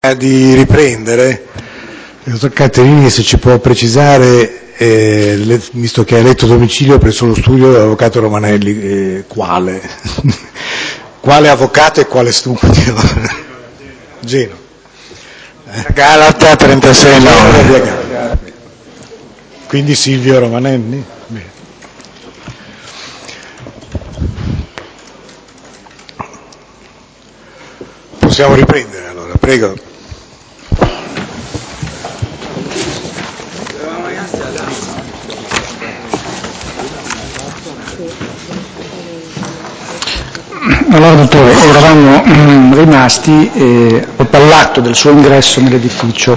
Di riprendere, il dottor Caterini, se ci può precisare, visto che ha eletto domicilio presso lo studio dell'avvocato Romanelli, quale? Quale avvocato e quale studio? Genova. Galata 36,9. Quindi Silvio Romanelli? Bene. Possiamo riprendere allora, prego. Allora, dottore, eravamo rimasti all'atto del suo ingresso nell'edificio.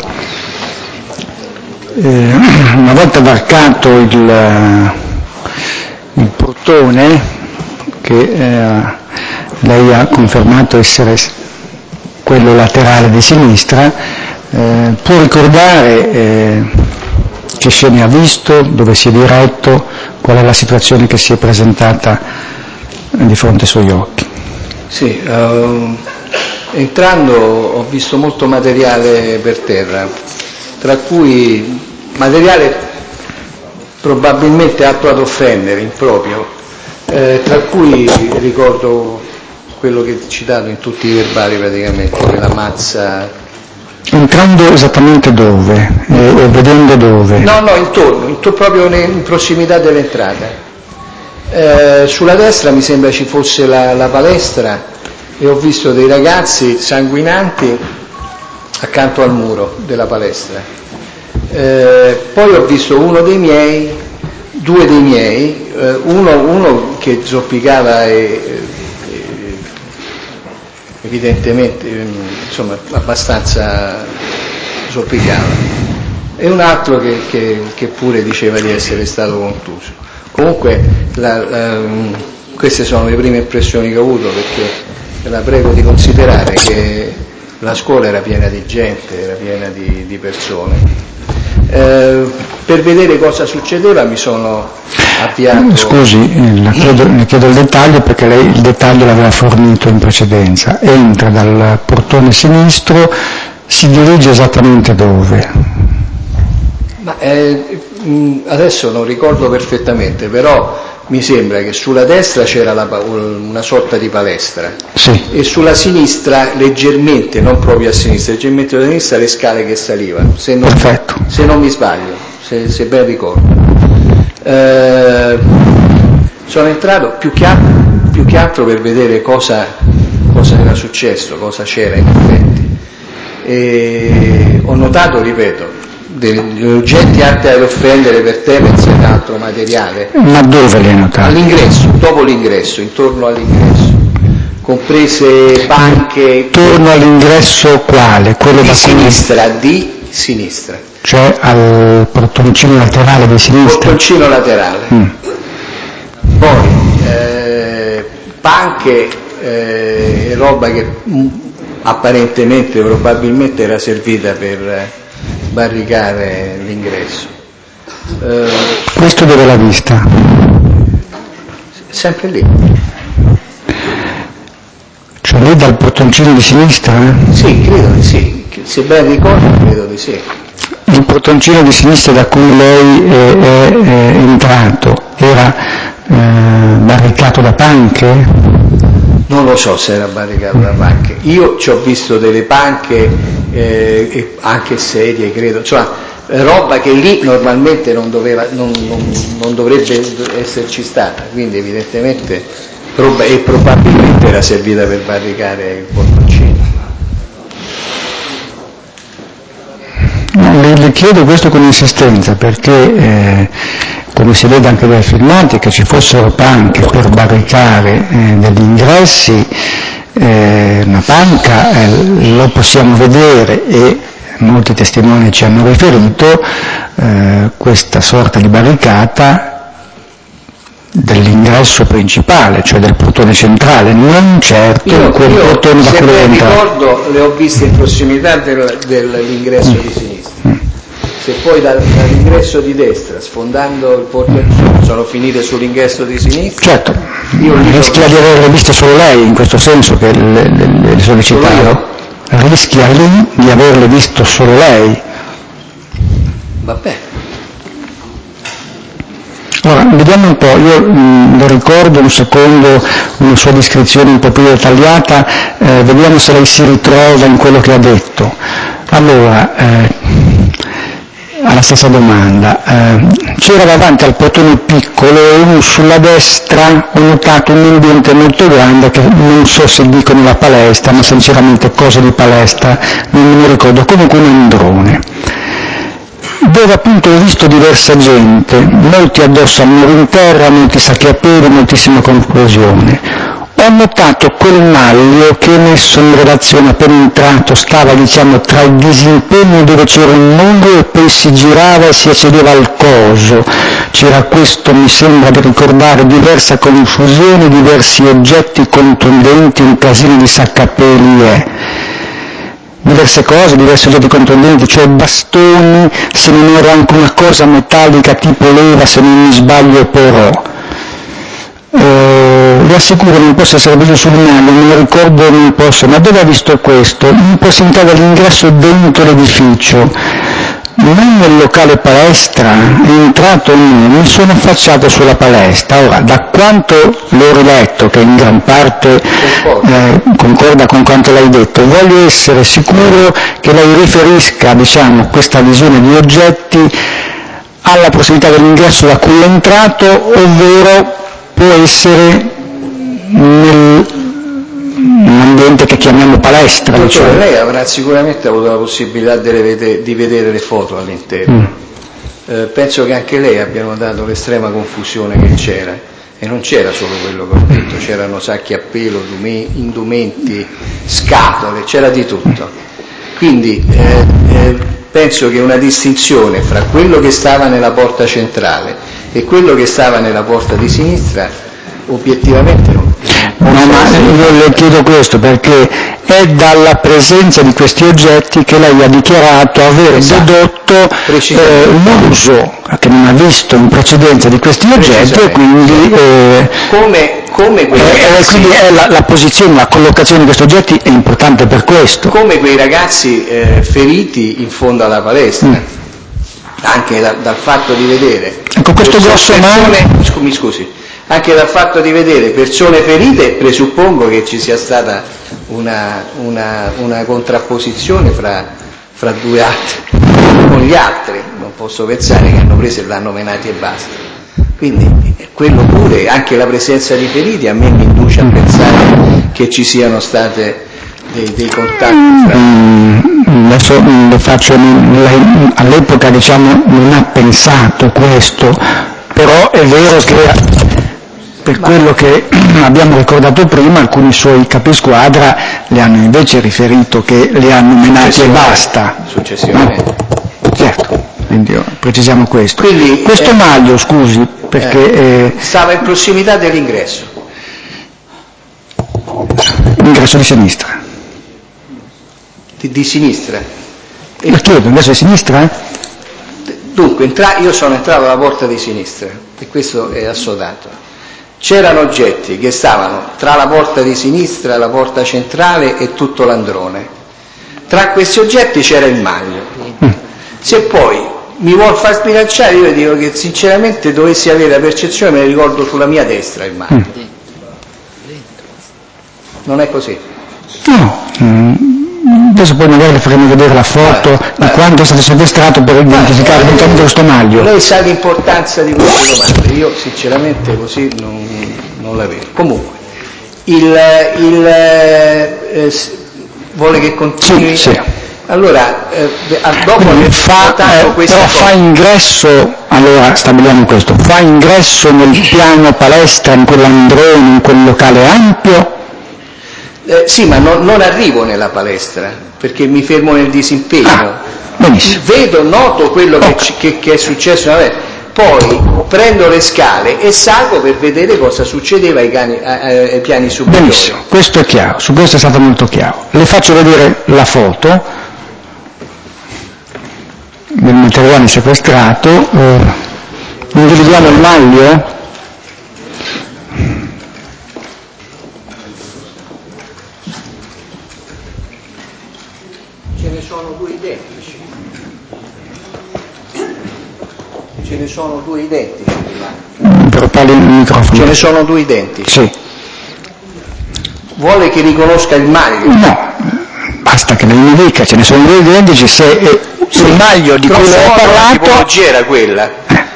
Una volta varcato il portone, che lei ha confermato essere quello laterale di sinistra, può ricordare che scene ha visto, dove si è diretto, qual è la situazione che si è presentata di fronte ai suoi occhi? Sì, entrando ho visto molto materiale per terra, tra cui materiale probabilmente atto ad offendere, improprio, tra cui ricordo quello che è citato in tutti i verbali praticamente, quella mazza. Entrando esattamente dove? E vedendo dove? No, intorno, proprio in prossimità dell'entrata. Sulla destra mi sembra ci fosse la palestra e ho visto dei ragazzi sanguinanti accanto al muro della palestra. Poi ho visto due dei miei, uno che zoppicava evidentemente, insomma, abbastanza zoppicava, e un altro che pure diceva di essere stato contuso. Comunque queste sono le prime impressioni che ho avuto, perché la prego di considerare che la scuola era piena di gente, era piena di persone. Per vedere cosa succedeva mi sono avviato. Scusi, le chiedo il dettaglio, perché lei il dettaglio l'aveva fornito in precedenza. Entra dal portone sinistro, si dirige esattamente dove? Adesso non ricordo perfettamente, però mi sembra che sulla destra c'era una sorta di palestra, sì, e sulla sinistra, leggermente, non proprio a sinistra, leggermente a sinistra, le scale che salivano, se non mi sbaglio, se ben ricordo. Sono entrato più che altro per vedere cosa era successo, cosa c'era in effetti, e ho notato, ripeto, degli oggetti atti ad offendere per Temez e altro materiale. Ma dove li hai notati? All'ingresso, dopo l'ingresso, intorno all'ingresso, comprese banche. Intorno all'ingresso quale? Quello Di sinistra. Cioè al portoncino laterale di sinistra? Portoncino laterale. Poi banche e roba che apparentemente, probabilmente era servita per barricare l'ingresso. Questo dove l'ha vista? Sempre lì. Cioè lì dal portoncino di sinistra? Sì, credo di sì, se ben ricordo credo di sì. Il portoncino di sinistra da cui lei è entrato era barricato da panche? Non lo so se era barricato da panche. Io ci ho visto delle panche e anche sedie, credo, insomma, roba che lì normalmente non dovrebbe esserci stata, quindi evidentemente e probabilmente era servita per barricare il portoncino. Le chiedo questo con insistenza perché, come si vede anche dai filmati, che ci fossero panche per barricare degli ingressi, una panca lo possiamo vedere, e molti testimoni ci hanno riferito questa sorta di barricata dell'ingresso principale, cioè del portone centrale, non certo quel portone da cui entra. Se ricordo, le ho viste in prossimità dell'ingresso di sinistra. Se poi dall'ingresso di destra, sfondando il portoncino, sono finite sull'ingresso di sinistra. Certo, rischia di averle viste solo lei, in questo senso che le sollecitavo. rischia lì di averle visto solo lei. Vabbè. Ora, vediamo un po', io le ricordo un secondo una sua descrizione un po' più dettagliata, vediamo se lei si ritrova in quello che ha detto. Allora, alla stessa domanda, c'era davanti al portone piccolo e sulla destra ho notato un ambiente molto grande che non so se dicono la palestra, ma sinceramente cosa di palestra non me ne ricordo, comunque un androne, dove appunto ho visto diversa gente, molti addosso al muro in terra, molti sacchi a piedi, moltissima confusione. Ho notato quel maglio che messo in redazione appena entrato stava tra il disimpegno dove c'era un muro e poi si girava e si accedeva al coso. C'era questo, mi sembra di ricordare, diversa confusione, diversi oggetti contundenti, un casino di saccapeli diverse cose, diversi oggetti contundenti, cioè bastoni, se non era anche una cosa metallica tipo leva, se non mi sbaglio però. Vi assicuro non posso essere preso sul maglio, non ricordo, non posso, ma dove ha visto questo? In prossimità dell'ingresso dentro l'edificio, non nel locale palestra, è entrato mi sono affacciato sulla palestra. Ora, da quanto l'ho riletto, che in gran parte concorda con quanto lei ha detto, voglio essere sicuro che lei riferisca, questa visione di oggetti alla prossimità dell'ingresso da cui è entrato, ovvero può essere nell'ambiente che chiamiamo palestra. Dottore, lei avrà sicuramente avuto la possibilità di vedere le foto all'interno. Penso che anche lei abbia notato l'estrema confusione che c'era, e non c'era solo quello che ho detto, c'erano sacchi a pelo, indumenti, scatole, c'era di tutto. Quindi penso che una distinzione fra quello che stava nella porta centrale e quello che stava nella porta di sinistra obiettivamente non. No, ma io le chiedo questo perché è dalla presenza di questi oggetti che lei ha dichiarato aver dedotto l'uso che non ha visto in precedenza di questi oggetti e quindi come quei ragazzi, quindi la posizione, la collocazione di questi oggetti è importante per questo. Come quei ragazzi feriti in fondo alla palestra. Anche dal fatto di vedere questo grosso mi scusi, anche dal fatto di vedere persone ferite presuppongo che ci sia stata una contrapposizione fra due altri con gli altri, non posso pensare che hanno preso e l'hanno menati e basta. Quindi quello pure, anche la presenza di feriti a me mi induce a pensare che ci siano state dei contatti adesso le faccio, all'epoca non ha pensato questo, però è vero che per quello che abbiamo ricordato prima alcuni suoi capisquadra le hanno invece riferito che li hanno menati e basta. Successivamente. Certo, quindi precisiamo questo. Quindi, questo maglio, scusi, perché stava in prossimità dell'ingresso. L'ingresso di sinistra. Di sinistra. Ma chiedo, ingresso di sinistra? Dunque, io sono entrato dalla porta di sinistra e questo è assodato. C'erano oggetti che stavano tra la porta di sinistra, la porta centrale e tutto l'androne. Tra questi oggetti c'era il maglio. Se poi mi vuol far sbilanciare, io dico che sinceramente dovessi avere la percezione, me ne ricordo sulla mia destra il maglio. Non è così? No. Adesso poi magari le faremo vedere la foto di quanto è stato sequestrato per identificare eventualmente questo maglio. Lei sa l'importanza di queste domande, io sinceramente così non la vedo. Comunque, vuole che continui? Sì. Allora, dopo aver notato questa però cosa, fa ingresso, allora stabiliamo questo, fa ingresso nel piano palestra, in quell'androne, in quel locale ampio? Sì, ma non arrivo nella palestra, perché mi fermo nel disimpegno. Vedo, noto quello che è successo, poi prendo le scale e salgo per vedere cosa succedeva ai piani superiori. Benissimo, questo è chiaro, su questo è stato molto chiaro. Le faccio vedere la foto del materiale sequestrato. Individuiamo il maglio. due identici. Ce ne sono due identici. Però parli nel microfono. Ce ne sono due identici. Sì. Vuole che riconosca il maglio? No, basta che mi dica, ce ne sono due identici, se il maglio di cui lei ha parlato... La tipologia era quella.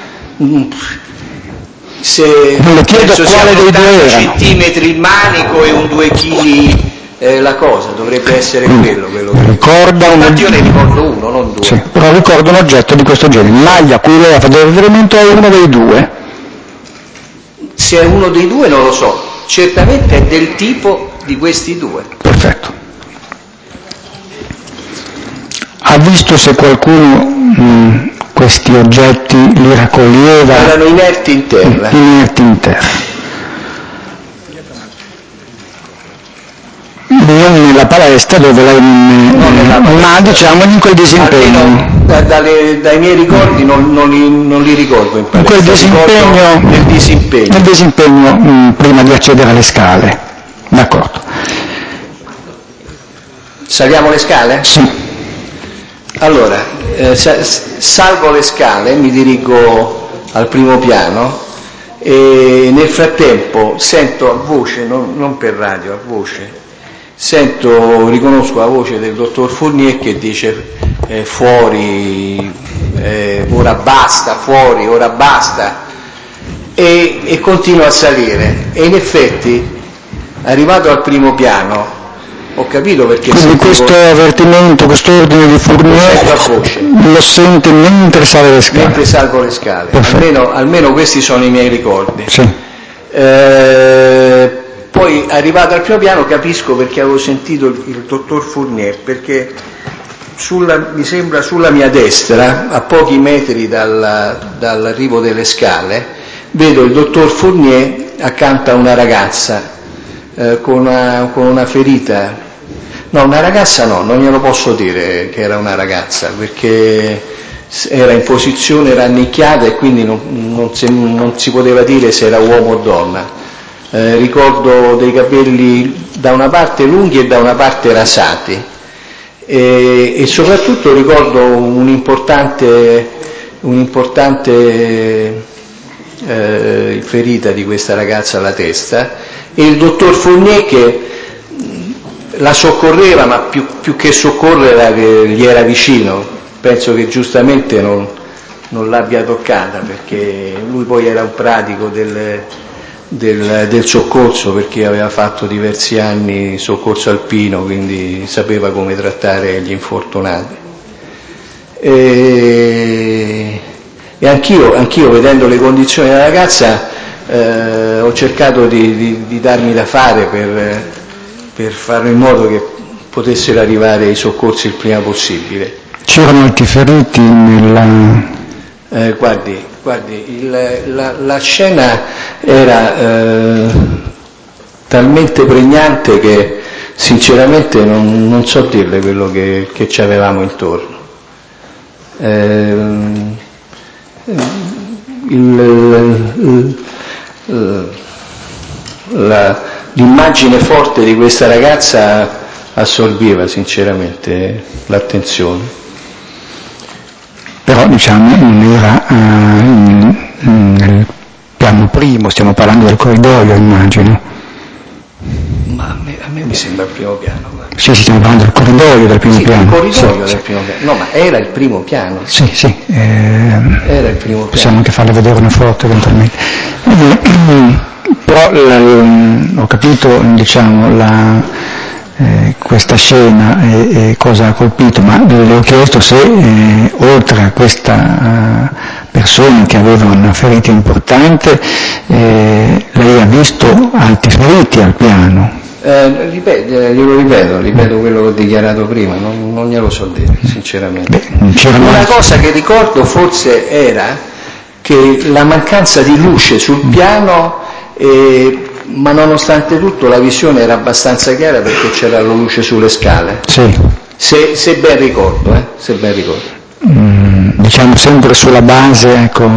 Se non le chiedo quale dei due era. Centimetri il manico e un 2 kg la cosa, dovrebbe essere quello che... Ricorda infatti io ne ricordo uno, non due. Sì, però ricordo un oggetto di questo genere, il maglio a cui lei ha fatto riferimento è uno dei due. Se è uno dei due non lo so, certamente è del tipo di questi due. Perfetto. Ha visto se qualcuno questi oggetti li raccoglieva? Erano inerti in terra. Inerti in terra. Non nella palestra dove lei ma diciamo in quel disimpegno. Dai miei ricordi non li ricordo in palestra. In quel disimpegno, nel disimpegno prima di accedere alle scale. D'accordo. Saliamo le scale? Sì. Allora, salgo le scale, mi dirigo al primo piano e nel frattempo sento a voce, non per radio, a voce, riconosco la voce del dottor Fournier che dice fuori, ora basta, fuori, ora basta, e continuo a salire. E in effetti, arrivato al primo piano, ho capito perché... Quindi questo avvertimento, questo ordine di Fournier lo sente mentre sale le scale? Mentre salgo le scale, almeno questi sono i miei ricordi. Sì. Poi arrivato al primo piano capisco perché avevo sentito il dottor Fournier, perché mi sembra sulla mia destra, a pochi metri dall'arrivo delle scale, vedo il dottor Fournier accanto a una ragazza con una ferita. No, una ragazza no, non glielo posso dire che era una ragazza, perché era in posizione rannicchiata e quindi non si poteva dire se era uomo o donna. Ricordo dei capelli da una parte lunghi e da una parte rasati e soprattutto ricordo un'importante ferita di questa ragazza alla testa e il dottor Fournier che la soccorreva, ma più che soccorrere gli era vicino. Penso che giustamente non l'abbia toccata, perché lui poi era un pratico del soccorso, perché aveva fatto diversi anni soccorso alpino, quindi sapeva come trattare gli infortunati. E anch'io vedendo le condizioni della ragazza ho cercato di darmi da fare per fare in modo che potessero arrivare i soccorsi il prima possibile. C'erano altri feriti nella... Guardi, la scena era talmente pregnante che sinceramente non so dirle quello che ci avevamo intorno. L'immagine forte di questa ragazza assorbiva sinceramente l'attenzione. Però diciamo non era nel piano primo, stiamo parlando del corridoio, immagino. Ma a me mi sembra il primo piano. Sì, stiamo parlando del corridoio del primo piano. Il corridoio del primo piano. No, ma era il primo piano. Sì. Era il primo piano. Possiamo anche farle vedere una foto eventualmente. Però ho capito, diciamo, questa scena e cosa ha colpito, ma le ho chiesto se oltre a questa persona che aveva una ferita importante lei ha visto altri feriti al piano. Glielo ripeto quello che ho dichiarato prima, non glielo so dire sinceramente. Una cosa che ricordo forse era che la mancanza di luce sul piano, ma nonostante tutto la visione era abbastanza chiara perché c'era la luce sulle scale. Sì. Se ben ricordo, diciamo sempre sulla base, ecco,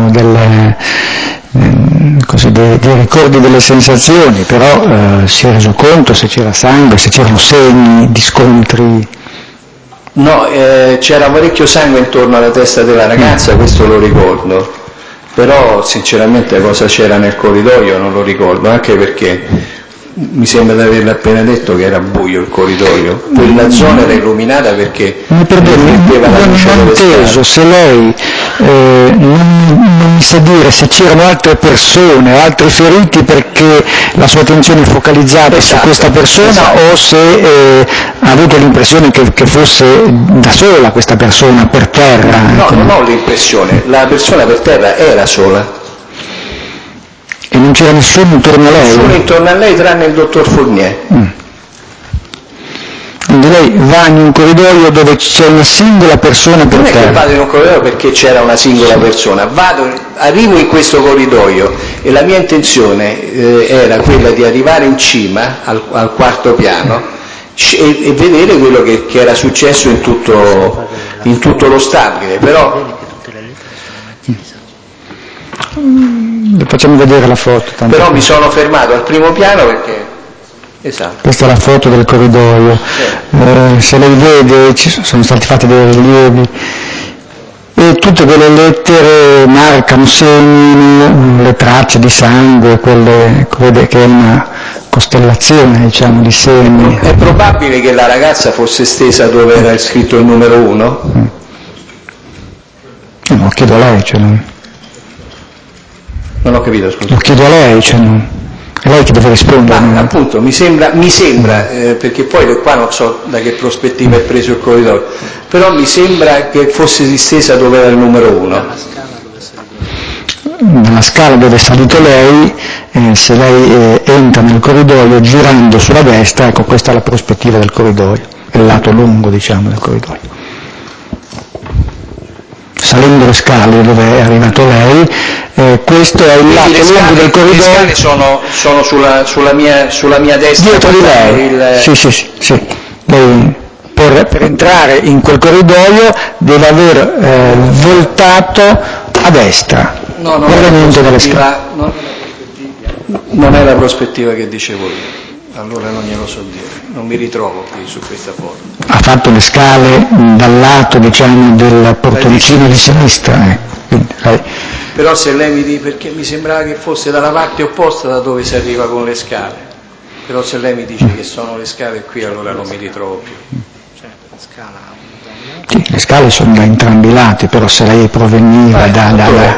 dei ricordi, delle sensazioni, però si è reso conto se c'era sangue, se c'erano segni di scontri. No, c'era parecchio sangue intorno alla testa della ragazza, questo lo ricordo, però sinceramente cosa c'era nel corridoio non lo ricordo, anche perché mi sembra di averle appena detto che era buio il corridoio, quella zona era illuminata perché mi perdoni, non ho inteso se lei non mi sa dire se c'erano altre persone, altri feriti, perché la sua attenzione è focalizzata su questa persona, o se ha avuto l'impressione che fosse da sola questa persona per terra. No, non ho l'impressione, la persona per terra era sola. E non c'era nessuno intorno a lei? Nessuno intorno a lei tranne il dottor Fournier. Quindi lei va in un corridoio dove c'è una singola persona per terra? Non è che vado in un corridoio perché c'era una singola persona, arrivo in questo corridoio e la mia intenzione era quella di arrivare in cima al quarto piano e vedere quello che era successo in tutto lo stabile, però facciamo vedere la foto. Però mi sono fermato al primo piano perché... Esatto. Questa è la foto del corridoio. Se lei vede, sono stati fatti dei rilievi e tutte quelle lettere marcano, segnano le tracce di sangue, crede che è una costellazione, diciamo, di segni. È probabile che la ragazza fosse stesa dove era scritto il numero 1? No, chiedo a lei, Non ho capito, scusa. Lo chiedo a lei, è lei che deve rispondere. Ma appunto mi sembra perché poi qua non so da che prospettiva è preso il corridoio, però mi sembra che fosse distesa dove era il numero 1. Nella scala dove è salito lei, se lei entra nel corridoio girando sulla destra, ecco, questa è la prospettiva del corridoio, è il lato lungo, diciamo, del corridoio. Salendo le scale dove è arrivato lei, questo è il lato lungo del corridoio. Le scale sono sulla mia destra. Dietro di lei? Sì. Lei per entrare in quel corridoio deve aver voltato a destra. No, non è la prospettiva che dicevo io. Allora non glielo so dire, non mi ritrovo qui su questa foto. Ha fatto le scale dal lato, diciamo, del portoncino di sinistra. Però se lei mi dice, perché mi sembrava che fosse dalla parte opposta da dove si arriva con le scale, però se lei mi dice che sono le scale qui, allora non mi ritrovo più. Sì, le scale sono da entrambi i lati, però se lei proveniva va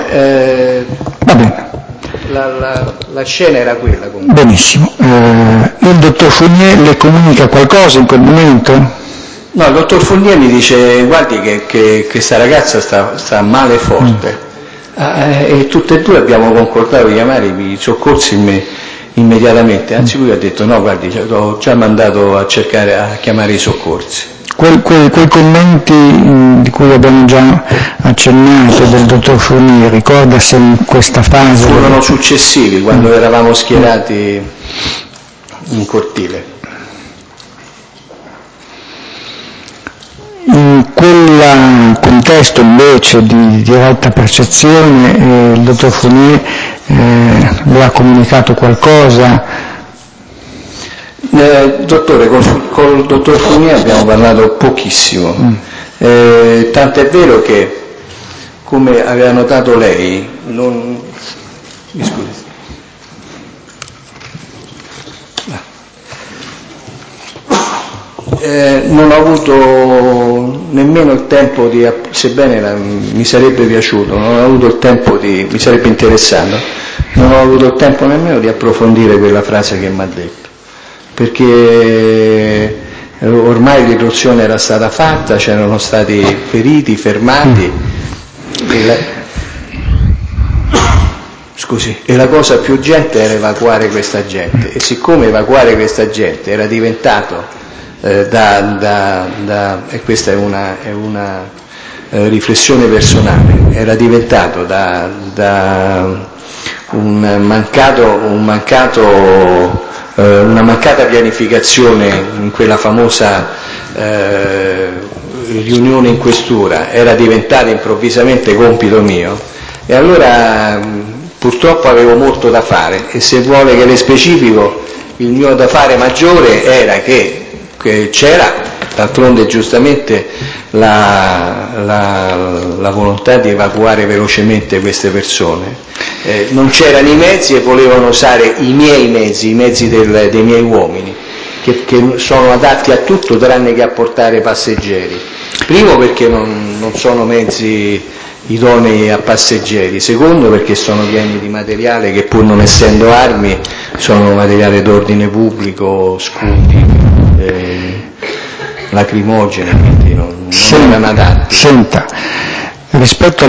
bene. La scena era quella comunque. Benissimo. Il dottor Fournier le comunica qualcosa in quel momento? No, il dottor Fournier mi dice guardi che questa ragazza sta male forte. E tutte e due abbiamo concordato di chiamare i soccorsi immediatamente, anzi lui ha detto no guardi, ho già mandato a chiamare i soccorsi. Quei commenti di cui abbiamo già accennato del dottor Fournier, ricorda se in questa fase... Furono successivi, quando eravamo schierati in cortile. In quel contesto invece di diretta percezione il dottor Fournier le ha comunicato qualcosa? Dottore, col dottor Fournier abbiamo parlato pochissimo, tant'è vero che, come aveva notato lei, non ho avuto nemmeno il tempo sebbene mi sarebbe piaciuto, non ho avuto il tempo mi sarebbe interessato, non ho avuto il tempo nemmeno di approfondire quella frase che mi ha detto. Perché ormai l'irruzione era stata fatta, c'erano stati feriti, fermati e la cosa più urgente era evacuare questa gente, e siccome evacuare questa gente era diventato e questa è una riflessione personale, era diventato una mancata pianificazione in quella famosa riunione in questura, era diventata improvvisamente compito mio, e allora purtroppo avevo molto da fare, e se vuole che le specifico, il mio da fare maggiore era che c'era D'altronde giustamente la volontà di evacuare velocemente queste persone, non c'erano i mezzi e volevano usare i miei mezzi, i mezzi dei miei uomini, che sono adatti a tutto tranne che a portare passeggeri. Primo perché non sono mezzi idonei a passeggeri, secondo perché sono pieni di materiale che pur non essendo armi sono materiale d'ordine pubblico, scudi, lacrimogeni, quindi non erano adatti. Senta, rispetto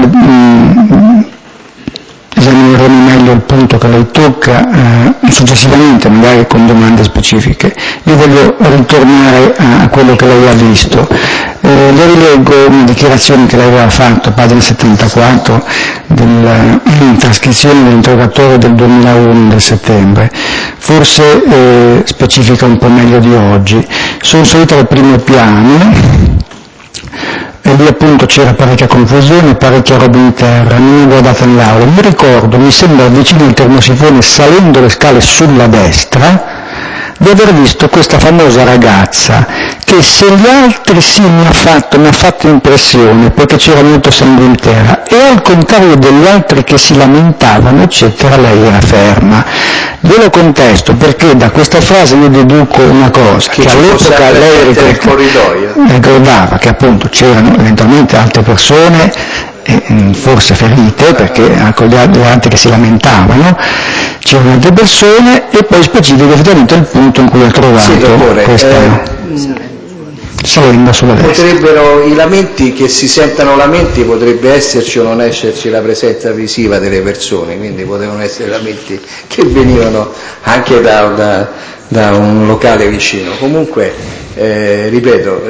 esamineremo meglio il punto che lei tocca successivamente, magari con domande specifiche. Io voglio ritornare a quello che lei ha visto. Le rileggo una dichiarazione che lei aveva fatto, pagina 74, della trascrizione dell'interrogatorio del 2001 del settembre. Forse specifica un po' meglio di oggi. Sono salita al primo piano e lì appunto c'era parecchia confusione, parecchia roba in terra, non ho guardato nell'aula. Mi ricordo, mi sembra vicino al termosifone, salendo le scale sulla destra, di aver visto questa famosa ragazza che, se gli altri sì mi ha fatto impressione perché c'era molto sangue in terra, e al contrario degli altri che si lamentavano eccetera, lei era ferma. Glielo contesto perché da questa frase io deduco una cosa, che all'epoca lei ricordava che appunto c'erano eventualmente altre persone, forse ferite, perché con gli altri che si lamentavano, c'erano altre persone, e poi specifica esattamente il punto in cui ha trovato questa salenda sulla destra. Potrebbero, i lamenti, che si sentano lamenti, potrebbe esserci o non esserci la presenza visiva delle persone, quindi potevano essere lamenti che venivano anche da un locale vicino. Comunque, ripeto,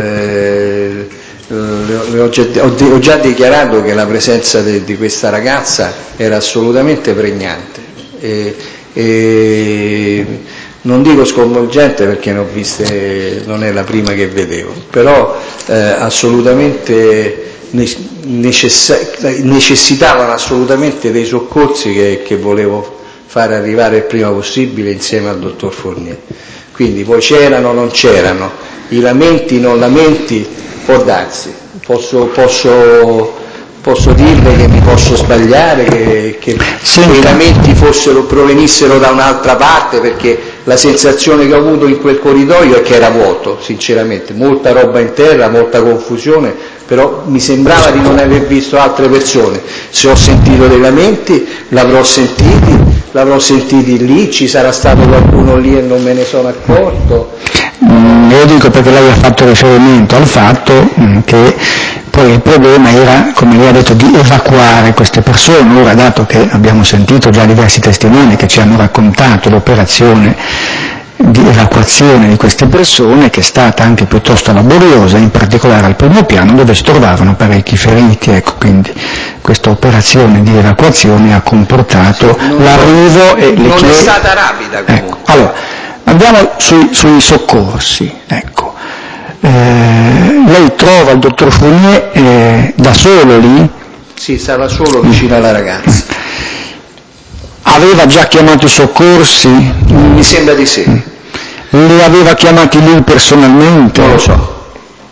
ho già dichiarato che la presenza di questa ragazza era assolutamente pregnante e non dico sconvolgente perché ne ho viste, non è la prima che vedevo, però assolutamente necessitavano assolutamente dei soccorsi che volevo fare arrivare il prima possibile insieme al dottor Fournier. Quindi poi c'erano o non c'erano, i lamenti, non lamenti, può darsi, posso dirle che mi posso sbagliare, che i lamenti provenissero da un'altra parte, perché la sensazione che ho avuto in quel corridoio è che era vuoto, sinceramente, molta roba in terra, molta confusione, però mi sembrava di non aver visto altre persone. Se ho sentito dei lamenti l'avrò sentiti lì, ci sarà stato qualcuno lì e non me ne sono accorto. Io dico perché lei ha fatto riferimento al fatto che poi il problema era, come lei ha detto, di evacuare queste persone. Ora, dato che abbiamo sentito già diversi testimoni che ci hanno raccontato l'operazione di evacuazione di queste persone, che è stata anche piuttosto laboriosa, in particolare al primo piano dove si trovavano parecchi feriti, ecco, quindi questa operazione di evacuazione ha comportato l'arrivo e le non è stata rapida comunque. Ecco. Allora, andiamo sui soccorsi, ecco. Lei trova il dottor Fournier da solo lì? Sì, stava solo vicino alla ragazza. Aveva già chiamato i soccorsi? Mi sembra di sì. Li aveva chiamati lui personalmente? Non lo so.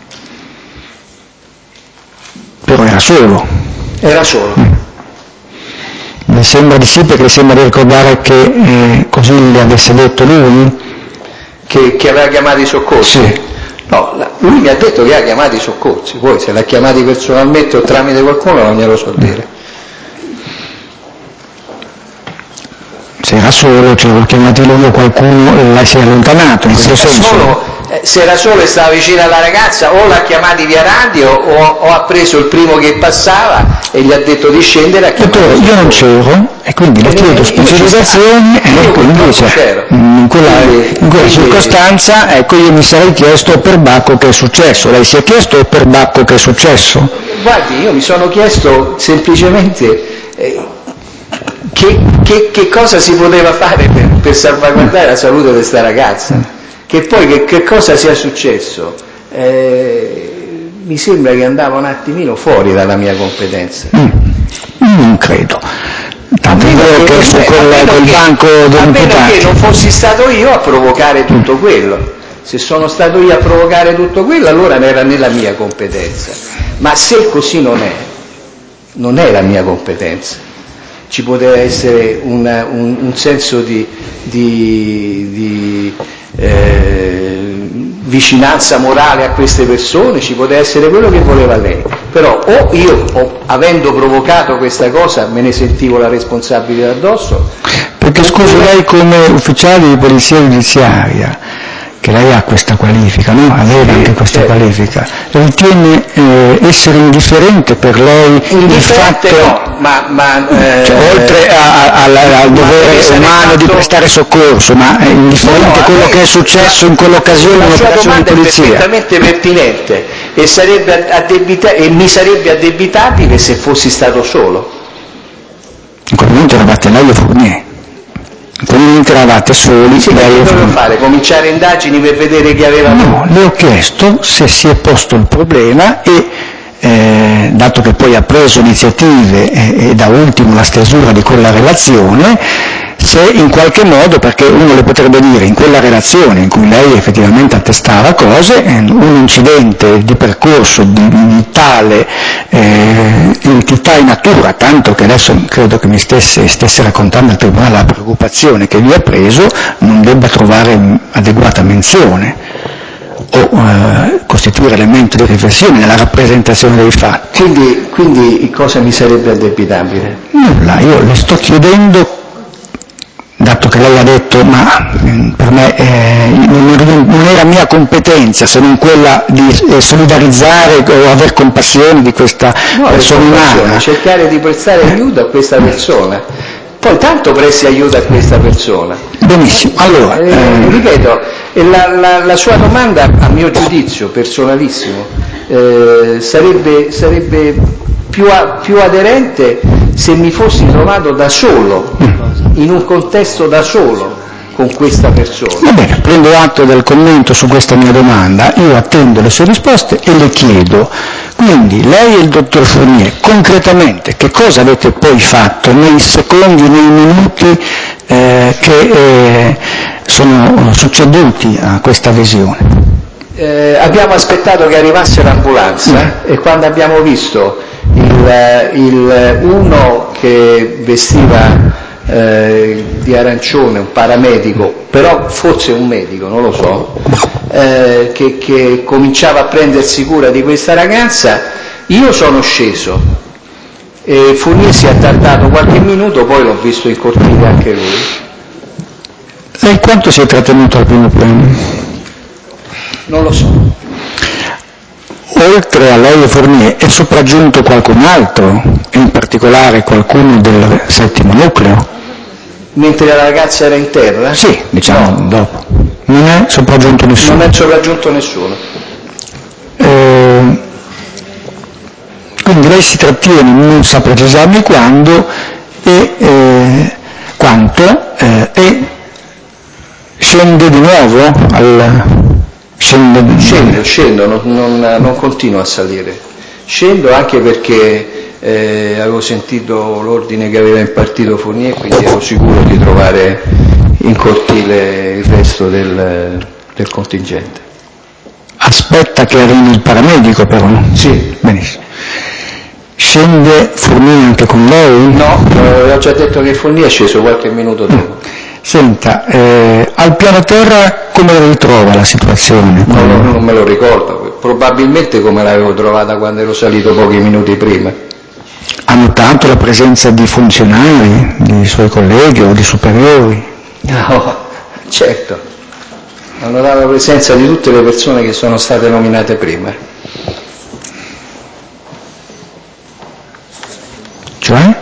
Però era solo? Era solo. Mi sembra di sì, perché sembra di ricordare che così le avesse detto lui? Che aveva chiamato i soccorsi? Sì. No, lui mi ha detto che ha chiamato i soccorsi, poi se l'ha chiamati personalmente o tramite qualcuno non glielo so dire. Se era solo, cioè l'ho chiamato lui o qualcuno, si è allontanato in questo senso? Se era solo e stava vicino alla ragazza, o l'ha chiamati via radio o ha preso il primo che passava e gli ha detto di scendere a chiamare. Dottore, io non c'ero e quindi le chiedo specificazioni, ecco, invece in quella circostanza, ecco, io mi sarei chiesto per Bacco che è successo. Lei si è chiesto per Bacco che è successo? Guardi, io mi sono chiesto semplicemente che cosa si poteva fare per salvaguardare la salute di questa ragazza. Che poi che cosa sia successo mi sembra che andava un attimino fuori dalla mia competenza. Non credo. Tanto è vero che su quel banco dell'imputato. A meno che non fossi stato io a provocare tutto quello. Se sono stato io a provocare tutto quello, allora era nella mia competenza. Ma se così non è la mia competenza. Ci poteva essere un senso di vicinanza morale a queste persone, ci poteva essere quello che voleva lei. Però o io, avendo provocato questa cosa, me ne sentivo la responsabilità addosso. Perché scusi, lei come ufficiale di polizia giudiziaria, che lei ha questa qualifica, no? Aveva anche questa qualifica, ritiene essere indifferente per lei il fatto, cioè, oltre al dovere umano di prestare soccorso, ma è indifferente quello che è successo in quell'occasione in un'operazione di polizia? È perfettamente pertinente e mi sarebbe addebitabile se fossi stato solo. In quel momento eravate lei e Fournier. In quel momento eravate soli. Sì, ma che dovevo fare? Cominciare indagini per vedere chi aveva... No, le ho chiesto se si è posto il problema e, dato che poi ha preso iniziative e da ultimo la stesura di quella relazione, se in qualche modo, perché uno le potrebbe dire in quella relazione in cui lei effettivamente attestava cose, un incidente di percorso di tale entità e natura, tanto che adesso credo che mi stesse raccontando al Tribunale la preoccupazione che vi ha preso, non debba trovare adeguata menzione o costituire elemento di riflessione nella rappresentazione dei fatti. Quindi cosa mi sarebbe addebitabile? Nulla, io le sto chiedendo, dato che lei ha detto ma per me non era mia competenza se non quella di solidarizzare o aver compassione di questa persona umana, cercare di prestare aiuto a questa persona, poi tanto presti aiuto a questa persona. Benissimo, allora ripeto, la sua domanda a mio giudizio personalissimo sarebbe più aderente se mi fossi trovato da solo, in un contesto da solo, con questa persona. Va bene, prendo atto del commento su questa mia domanda, io attendo le sue risposte e le chiedo, quindi lei e il dottor Fournier, concretamente, che cosa avete poi fatto nei secondi, nei minuti che sono succeduti a questa visione? Abbiamo aspettato che arrivasse l'ambulanza e quando abbiamo visto uno che vestiva di arancione, un paramedico, però forse un medico, non lo so, che cominciava a prendersi cura di questa ragazza, io sono sceso e Fournier si è attardato qualche minuto, poi l'ho visto in cortile anche lui. Lei quanto si è trattenuto al primo piano? Non lo so. Oltre a lei e Fournier è sopraggiunto qualcun altro, in particolare qualcuno del settimo nucleo? Mentre la ragazza era in terra? Sì, diciamo dopo. Non è sopraggiunto nessuno? Non è sopraggiunto nessuno. Quindi lei si trattiene, non sa precisarmi quando e quanto, e scende di nuovo Scendo, non continuo a salire. Scendo anche perché avevo sentito l'ordine che aveva impartito Fournier, quindi ero sicuro di trovare in cortile il resto del contingente. Aspetta che arrivi il paramedico però? Sì. Benissimo. Scende Fournier anche con lei? No, ho già detto che Fournier è sceso qualche minuto dopo. Senta, al piano terra come la ritrova la situazione? Non me lo ricordo, probabilmente come l'avevo trovata quando ero salito pochi minuti prima. Ha notato la presenza di funzionari, di suoi colleghi o di superiori? No, certo. Ho notato la presenza di tutte le persone che sono state nominate prima. Cioè?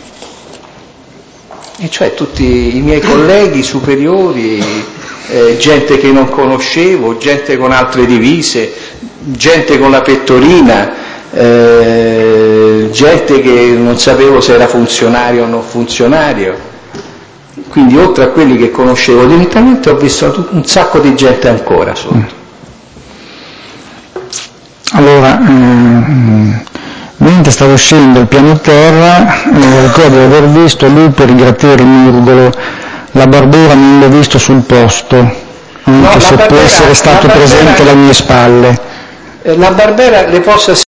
E cioè tutti i miei colleghi superiori, gente che non conoscevo, gente con altre divise, gente con la pettorina, gente che non sapevo se era funzionario o non funzionario. Quindi oltre a quelli che conoscevo direttamente ho visto un sacco di gente ancora sotto. Allora, mentre stavo scendendo al piano terra, ricordo di aver visto lui per il grattere Murgolo, la Barbera non l'ho visto sul posto. anche se può essere stato presente alle mie spalle. La Barbera le posso